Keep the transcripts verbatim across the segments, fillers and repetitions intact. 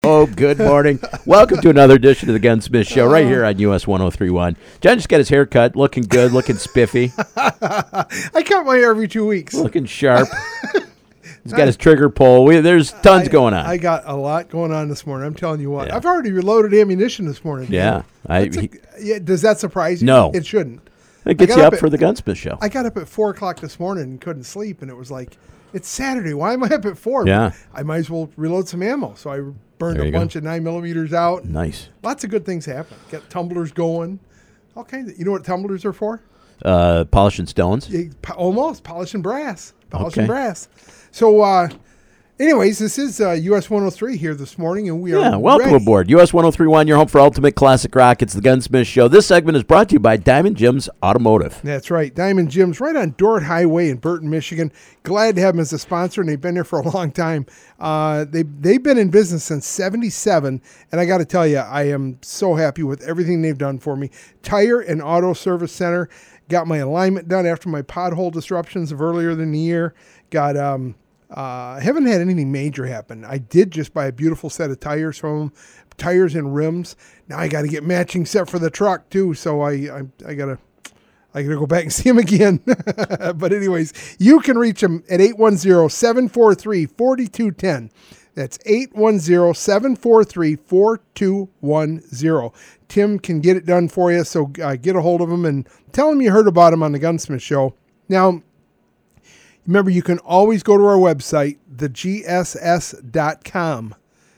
Oh, good morning. Welcome to another edition of the Gunsmith Show right here on U S one oh three point one. John just got his hair cut, looking good, looking spiffy. I cut my hair every two weeks. Looking sharp. He's got his trigger pull. We, there's tons I, going on. I got a lot going on this morning. I'm telling you what. Yeah. I've already reloaded ammunition this morning. Yeah. I, a, he, yeah. Does that surprise you? No. It shouldn't. It gets you up, up at, for the Gunsmith Show. I got up at four o'clock this morning and couldn't sleep, and it was like, it's Saturday. Why am I up at four? Yeah. I might as well reload some ammo. So I burned There a you bunch go. of nine millimeters out. Nice. Lots of good things happen. Got tumblers going. All kinds of. You know what tumblers are for? Uh, polishing stones? Yeah, po- almost. Polishing brass. Polishing Okay. brass. So, uh, anyways, this is uh, U S one oh three here this morning, and we are Yeah, welcome ready. aboard. U S one oh three point one, your home for ultimate classic rock. It's the Gunsmith Show. This segment is brought to you by Diamond Jim's Automotive. That's right. Diamond Jim's right on Dorrit Highway in Burton, Michigan. Glad to have them as a sponsor, and they've been there for a long time. Uh, they, they've been in business since seventy-seven, and I got to tell you, I am so happy with everything they've done for me. Tire and Auto Service Center. Got my alignment done after my pothole disruptions of earlier in the year. Got... um. Uh, I haven't had anything major happen. I did just buy a beautiful set of tires from them, tires and rims. Now I got to get matching set for the truck too. So I, I, I gotta, I gotta go back and see them again. But anyways, you can reach them at eight one zero, seven four three, four two one zero. That's eight one zero, seven four three, four two one zero. Tim can get it done for you. So uh, get a hold of him and tell him you heard about him on the Gunsmith Show. Now, remember, you can always go to our website, the G S S dot com,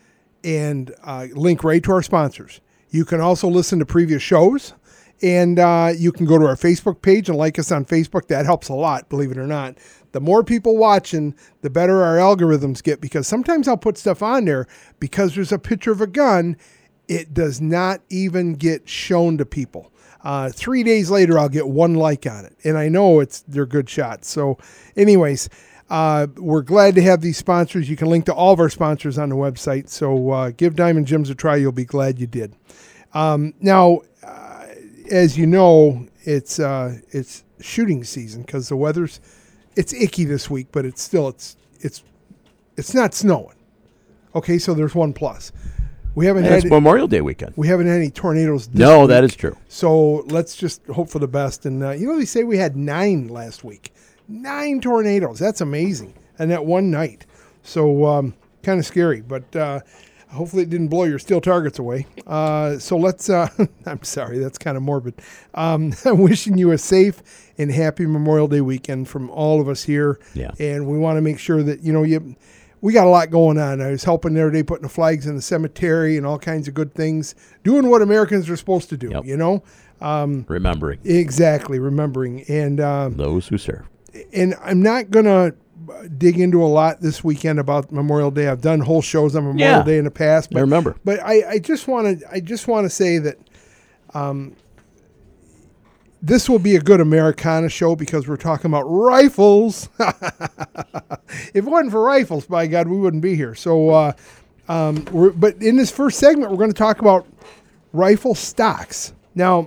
and uh, link right to our sponsors. You can also listen to previous shows, and uh, you can go to our Facebook page and like us on Facebook. That helps a lot, believe it or not. The more people watching, the better our algorithms get, because sometimes I'll put stuff on there because there's a picture of a gun. It does not even get shown to people. Uh, three days later, I'll get one like on it, and I know it's they're good shots. So anyways, uh, we're glad to have these sponsors. You can link to all of our sponsors on the website. So uh, give Diamond Jim's a try. You'll be glad you did. Um, now, uh, as you know, it's uh, it's shooting season because the weather's it's icky this week, but it's still it's it's it's not snowing. Okay, so there's one plus. We haven't And had it's Memorial Day weekend. we haven't had any tornadoes this No, week. that is true. So let's just hope for the best. And, uh, you know, they say we had nine last week. Nine tornadoes. That's amazing. And that one night. So um, kind of scary. But uh, hopefully it didn't blow your steel targets away. Uh, so let's, uh, I'm sorry, that's kind of morbid. Um, I'm wishing you a safe and happy Memorial Day weekend from all of us here. Yeah. And we want to make sure that, you know, you... We got a lot going on. I was helping the other day putting the flags in the cemetery and all kinds of good things, doing what Americans are supposed to do, Yep. you know? Um, Remembering exactly, remembering. And um, those who serve. and I'm not going to dig into a lot this weekend about Memorial Day. I've done whole shows on Memorial Yeah. Day in the past. But, I remember. But I, I just want to I just want to say that um, this will be a good Americana show because we're talking about rifles. If it wasn't for rifles, by God, we wouldn't be here. So, uh, um, we're, but in this first segment, we're going to talk about rifle stocks. Now,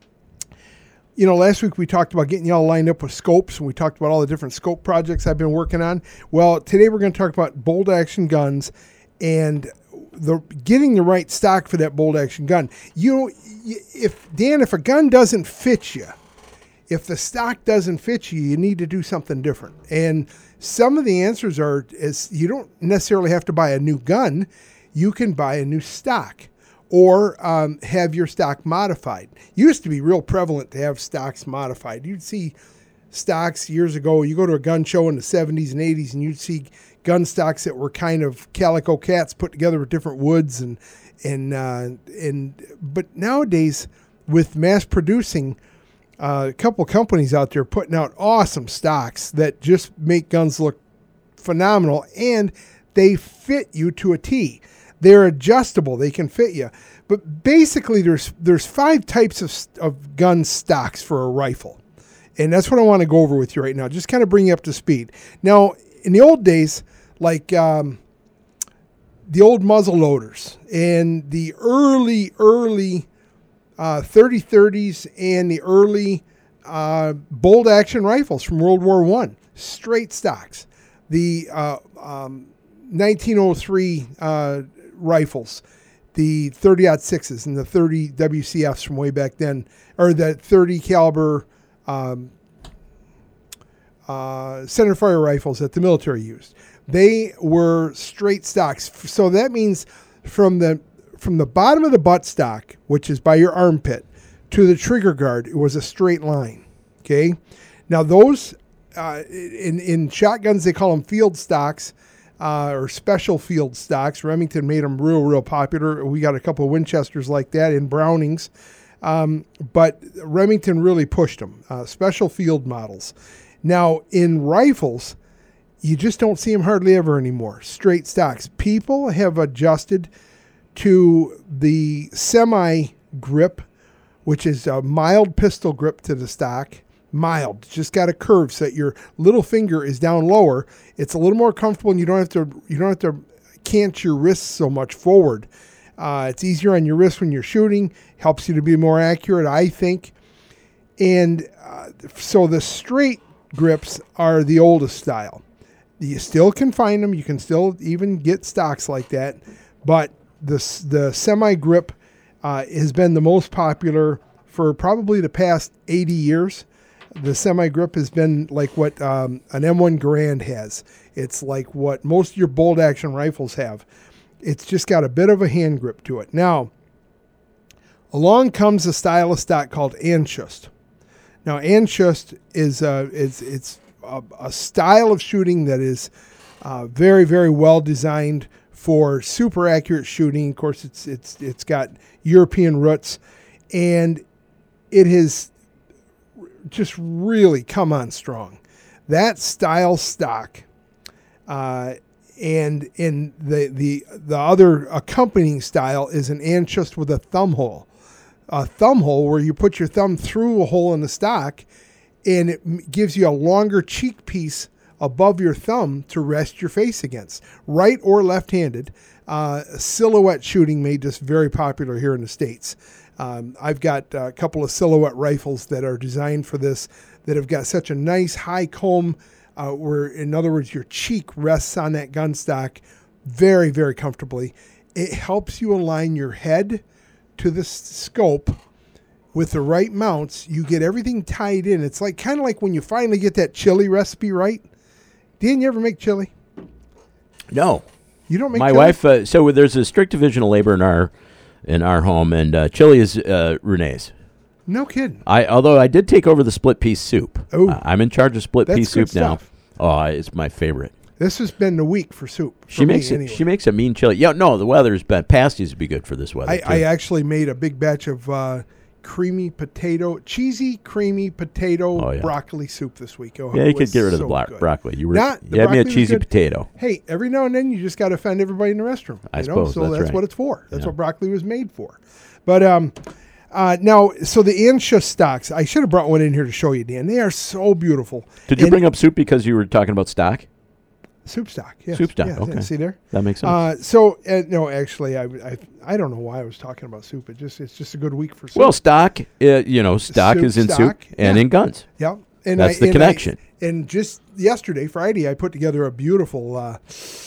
you know, last week we talked about getting y'all lined up with scopes, and we talked about all the different scope projects I've been working on. Well, today we're going to talk about bolt action guns and the getting the right stock for that bolt action gun. You, if Dan, if a gun doesn't fit you, if the stock doesn't fit you, you need to do something different. And some of the answers are is you don't necessarily have to buy a new gun. You can buy a new stock or um, have your stock modified. Used to be real prevalent to have stocks modified. You'd see stocks years ago. You go to a gun show in the seventies and eighties and you'd see gun stocks that were kind of calico cats put together with different woods and and uh, and but nowadays with mass producing, uh, a couple companies out there putting out awesome stocks that just make guns look phenomenal, and they fit you to a T. They're adjustable; they can fit you. But basically, there's there's five types of of gun stocks for a rifle, and that's what I want to go over with you right now. Just kind of bring you up to speed. Now, in the old days, like um, the old muzzle loaders and the early early uh, thirty thirties and the early uh, bolt action rifles from World War One, straight stocks. The uh, um, nineteen oh three uh, rifles, the thirty aught sixes and the thirty W C Fs from way back then, or the thirty caliber um, uh, center fire rifles that the military used. They were straight stocks. So that means from the from the bottom of the buttstock, which is by your armpit, to the trigger guard, it was a straight line. Okay, now those uh, in in shotguns they call them field stocks. Uh, or special field stocks. Remington made them real, real popular. We got a couple of Winchesters like that in Brownings. Um, but Remington really pushed them. Uh, special field models. Now, in rifles, you just don't see them hardly ever anymore. Straight stocks. People have adjusted to the semi-grip, which is a mild pistol grip to the stock. Mild, just got a curve so that your little finger is down lower. It's a little more comfortable, and you don't have to you don't have to cant your wrists so much forward. Uh, it's easier on your wrist when you're shooting. Helps you to be more accurate, I think. And uh, so the straight grips are the oldest style. You still can find them. You can still even get stocks like that, but the the semi grip uh, has been the most popular for probably the past eighty years. The semi-grip has been like what um, an M one Garand has. It's like what most of your bolt-action rifles have. It's just got a bit of a hand grip to it. Now, along comes a style of stock called Anschutz. Now, Anschutz is, uh, is it's a, a style of shooting that is uh, very, very well designed for super accurate shooting. Of course, it's it's it's got European roots, and it has just really come on strong. That style stock, uh, and in the the the other accompanying style is an Anschutz with a thumb hole, a thumb hole where you put your thumb through a hole in the stock, and it gives you a longer cheek piece above your thumb to rest your face against, right or left-handed. Uh, silhouette shooting made this very popular here in the States. Um, I've got a couple of silhouette rifles that are designed for this that have got such a nice high comb uh, where, in other words, your cheek rests on that gun stock very, very comfortably. It helps you align your head to the scope with the right mounts. You get everything tied in. It's like kind of like when you finally get that chili recipe right. Didn't you ever make chili? No. You don't make My chili? wife, uh, so there's a strict division of labor in our in our home, and uh, chili is uh, Renee's. No kidding. I although I did take over the split piece soup. Oh. Uh, I'm in charge of split That's piece good soup now. stuff. Oh, it's my favorite. This has been the week for soup. For She makes me it. anyway. She makes a mean chili. Yeah, no, the weather's been pasties would be good for this weather. I, too. I actually made a big batch of uh, creamy potato, cheesy creamy potato Oh, yeah. broccoli soup this week. Oh, yeah, it you could was get rid of the so blo- good. broccoli. You were Not- the you had me a broccoli was cheesy good. potato. Hey, every now and then you just got to offend everybody in the restroom. I you know? suppose, So that's that's, right. what it's for. That's Yeah. what broccoli was made for. But um, uh, now, so the Anschutz stocks, I should have brought one in here to show you, Dan. They are so beautiful. Did you And- bring up soup because you were talking about stock? Soup stock? Yes. Soup stock, Yeah, okay. yeah, see there? That makes sense. Uh, so uh, no, actually, I, I I don't know why I was talking about soup. It just it's just a good week for soup. well, stock, uh, you know, stock Soup is in stock, soup and yeah. in guns. yeah, and That's I, the and connection. I, and just yesterday, Friday, I put together a beautiful uh,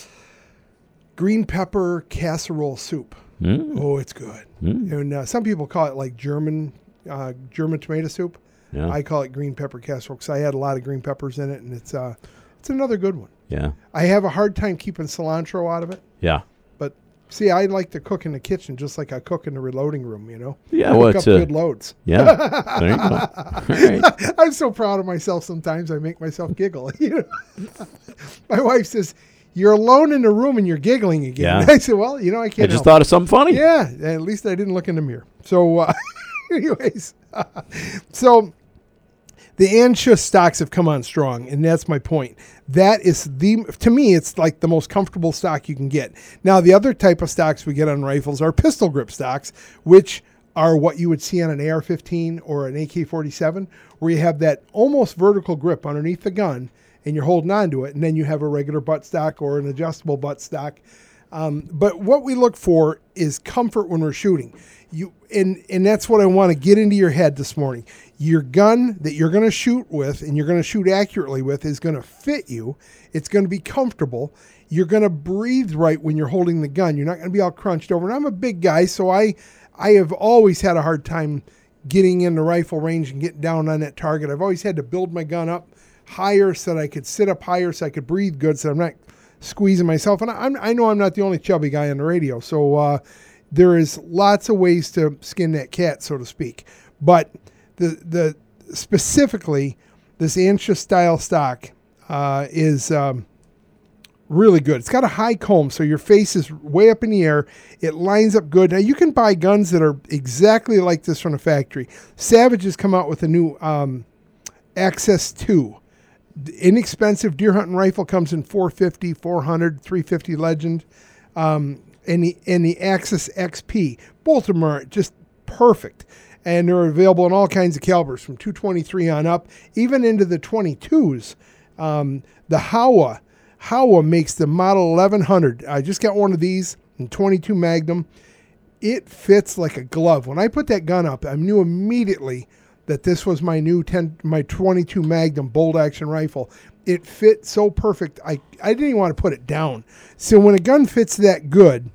green pepper casserole soup. Mm. Oh, it's good. Mm. And uh, some people call it like German uh, German tomato soup. Yeah. I call it green pepper casserole because I had a lot of green peppers in it, and it's uh, it's another good one. Yeah. I have a hard time keeping cilantro out of it. Yeah. But see, I like to cook in the kitchen just like I cook in the reloading room, you know? Yeah, I well, cook it's up a- good loads. Yeah. There you go. All right. I'm so proud of myself sometimes I make myself giggle. You know? My wife says, "You're alone in the room and you're giggling again." Yeah. I said, "Well, you know, I I can't just help thought of something funny. it." Yeah, at least I didn't look in the mirror. So uh, anyways, so the Anschutz stocks have come on strong, and that's my point. That is the, to me, it's like the most comfortable stock you can get. Now, the other type of stocks we get on rifles are pistol grip stocks, which are what you would see on an A R fifteen or an A K forty-seven, where you have that almost vertical grip underneath the gun, and you're holding on to it, and then you have a regular butt stock or an adjustable butt stock. Um, but what we look for is comfort when we're shooting. You and and that's what I want to get into your head this morning. Your gun that you're going to shoot with and you're going to shoot accurately with is going to fit you. It's going to be comfortable. You're going to breathe right when you're holding the gun. You're not going to be all crunched over. And I'm a big guy, so I I have always had a hard time getting in the rifle range and getting down on that target. I've always had to build my gun up higher so that I could sit up higher so I could breathe good so I'm not squeezing myself. And I'm, I know I'm not the only chubby guy on the radio, so uh, there is lots of ways to skin that cat, so to speak. But the the specifically, this Ansha style stock uh, is um, really good. It's got a high comb, so your face is way up in the air. It lines up good. Now, you can buy guns that are exactly like this from the factory. Savage has come out with a new um, Access two. Inexpensive deer hunting rifle, comes in four fifty, four hundred, three fifty Legend, um, and the and the Axis X P. Both of them are just perfect, and they're available in all kinds of calibers from two twenty-three on up, even into the twenty-twos. Um, the Howa, Howa makes the Model eleven hundred. I just got one of these in twenty-two Magnum. It fits like a glove. When I put that gun up, I knew immediately that this was my new ten, my twenty-two Magnum bolt action rifle. It fit so perfect, I, I didn't even want to put it down. So when a gun fits that good,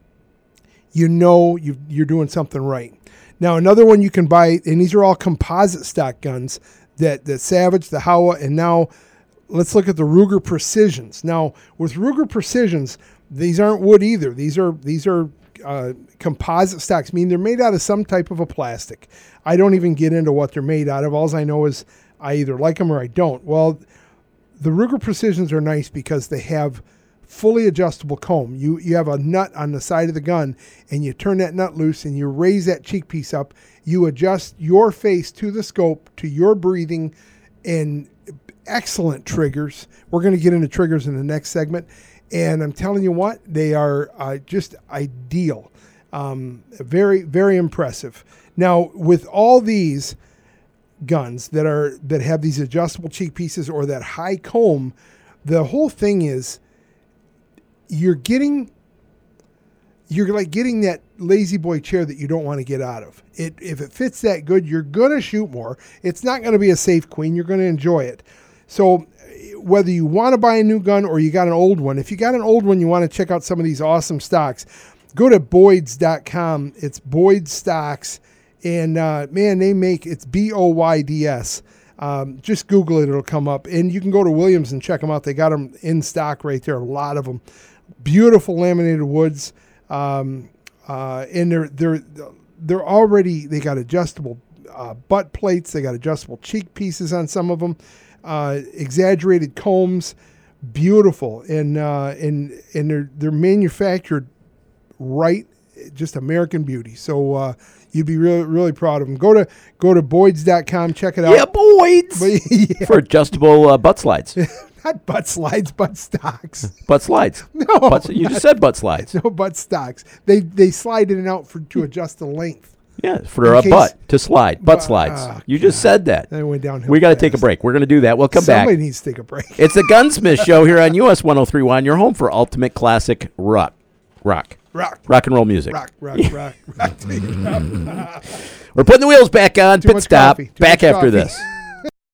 you know you you're doing something right. Now, another one you can buy, and these are all composite stock guns, that the Savage, the Howa, and now let's look at the Ruger Precisions. Now, with Ruger Precisions, these aren't wood either. These are these are uh, composite stocks, meaning they're made out of some type of a plastic. I don't even get into what they're made out of. All I know is I either like them or I don't. Well, the Ruger Precisions are nice because they have fully adjustable comb. You you have a nut on the side of the gun, and you turn that nut loose, and you raise that cheek piece up. You adjust your face to the scope, to your breathing, and excellent triggers. We're going to get into triggers in the next segment. And I'm telling you what, they are uh, just ideal. Um, very, very impressive. Now, with all these guns that are that have these adjustable cheek pieces or that high comb, the whole thing is you're getting you're like getting that lazy boy chair that you don't want to get out of. It if it fits that good, you're gonna shoot more. It's not gonna be a safe queen. You're gonna enjoy it. So whether you want to buy a new gun or you got an old one, if you got an old one, you want to check out some of these awesome stocks, go to boyds dot com. It's Boyd Stocks. And, uh, man, they make, it's B O Y D S. Um, just Google it. It'll come up. And you can go to Williams and check them out. They got them in stock right there, a lot of them. Beautiful laminated woods. Um, uh, and they're, they're, they're already, they got adjustable uh, butt plates. They got adjustable cheek pieces on some of them. Uh, exaggerated combs. Beautiful. And, uh, and, and they're, they're manufactured right, just American beauty. So, uh, you'd be really, really proud of them. Go to go to boyds dot com. Check it out. Yeah, Boyds. But, yeah. For adjustable uh, butt slides. Not butt slides, butt stocks. Butt slides. No. Butts, you just said butt slides. No, butt stocks. They they slide in and out for to adjust the length. Yeah, for a case, butt to slide. Butt slides. Oh, you just said that. Then it went downhill. We got to fast. take a break. We're going to do that. We'll come Somebody back. Somebody needs to take a break. It's the Gunsmith Show here on U S one oh three point one, your home for ultimate classic rock. Rock. Rock. Rock and roll music. Rock, rock, rock, rock. Take it up. We're putting the wheels back on. Too Pit much stop. coffee. Too Back much after coffee. this.